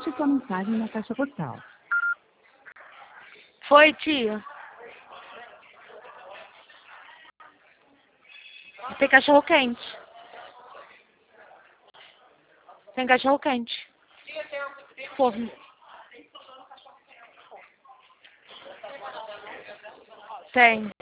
Deixe sua mensagem na caixa postal. Foi, tia. Tem cachorro quente. Tem cachorro quente. Forno. Tem.